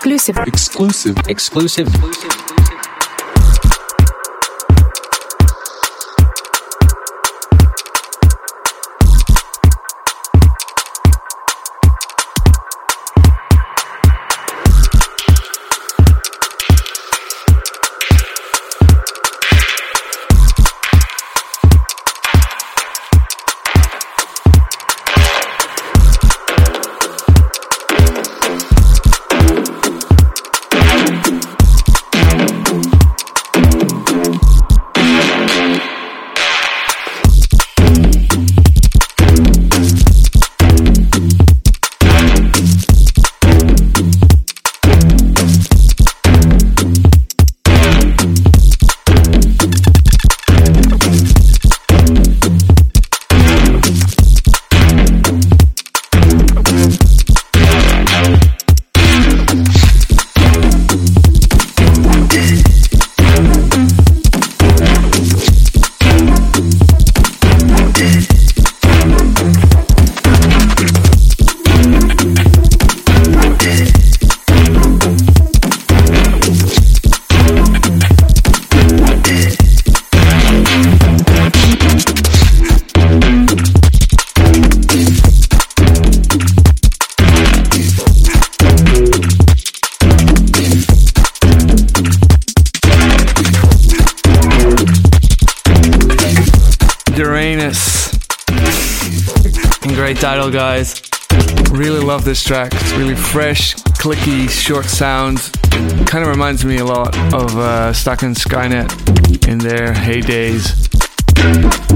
Exclusive. Exclusive. Exclusive. Great title, guys. Really love this track. It's really fresh, clicky, short sound. Kind of reminds me a lot of Stack and Skynet in their heydays.